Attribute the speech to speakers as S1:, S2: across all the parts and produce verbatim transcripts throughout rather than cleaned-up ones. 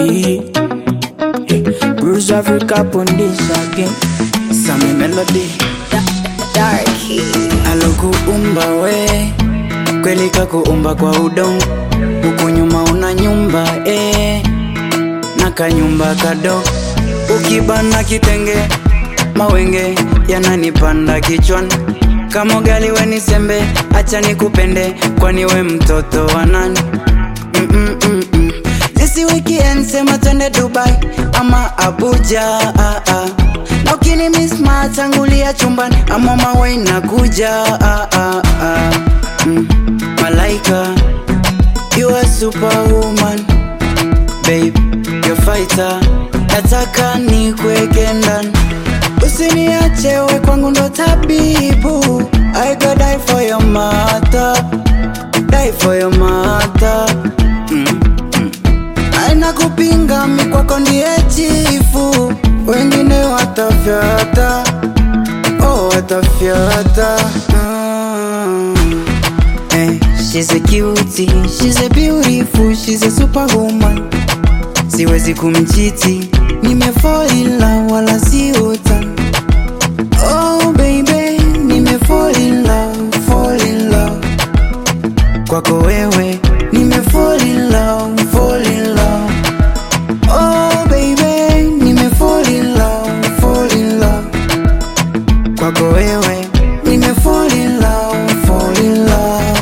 S1: Yeah. Yeah. Bruce Africa on this again.
S2: Sammy Melody
S1: Darky.
S2: alokuumba we kweli kakuumba kwa udongo, huku nyuma una nyumba eh, na kanyumba kado, ukibana kitenge mawenge yananipanda kichwani, kama gali we nisembe, acha nikupende, kwani we mtoto wa nani? mm -mm -mm -mm. This weekend sema twende Dubai ama Abuja ah, ah. Na ukini miss matangulia chumbani, I'm on my way nakuja ah, ah, ah. Mm. Malaika, you are superwoman, babe, you're fighter, nataka nikweke ndani, usiniache we kwangu ndo tabibu, I go die for your mother, die for your mother. mm. mm. Aina kupinga mi kwako ndiye chifu, wengine watafyata, oh watafyata. mm. eh, She's a cutie, she's a beautiful, she's a superwoman, siwezi kumchiti, nime fall in love wala si utani. Oh baby, nime fall in love, fall in love kwako wewe, nime fall in love, fall in love. Oh baby, nime fall in love, fall in love kwako wewe, nime fall in love, fall in love.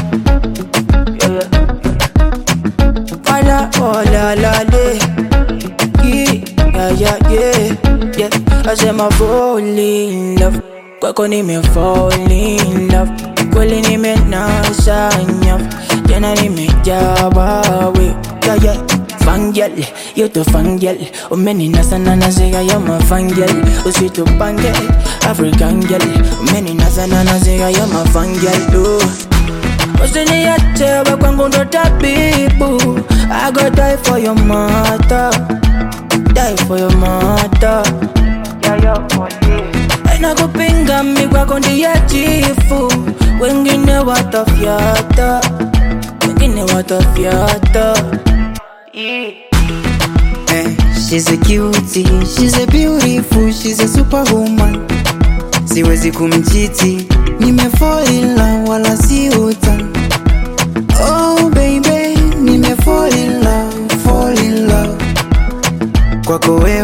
S1: Hola, hola, la, le. Yeah, yeah, yeah, yeah. I say my fall in love. Kwako nime fall in love. Kweli nime nasa nyaf. Jana nime jabawe. Yeah, yeah. Fangirl, you to fangirl. Umeni nasa nana zega yama fangirl. Usito pangirl, African girl. Umeni nasa nana zega yama fangirl. Usiniache we kwangu ndo tabibu, I go die for your mother, die for your mother. Yeah, yeah, for you. Aina kupinga mi kwako ndiye chifu, wengine watafyata, wengine watafyata. Yeah.
S2: Eh, she's a cutie, she's a beautiful, she's a superwoman, siwezi kumchiti, nime fall in love wala si utani. Oh baby, nime fall in love, fall in love kwako wewe.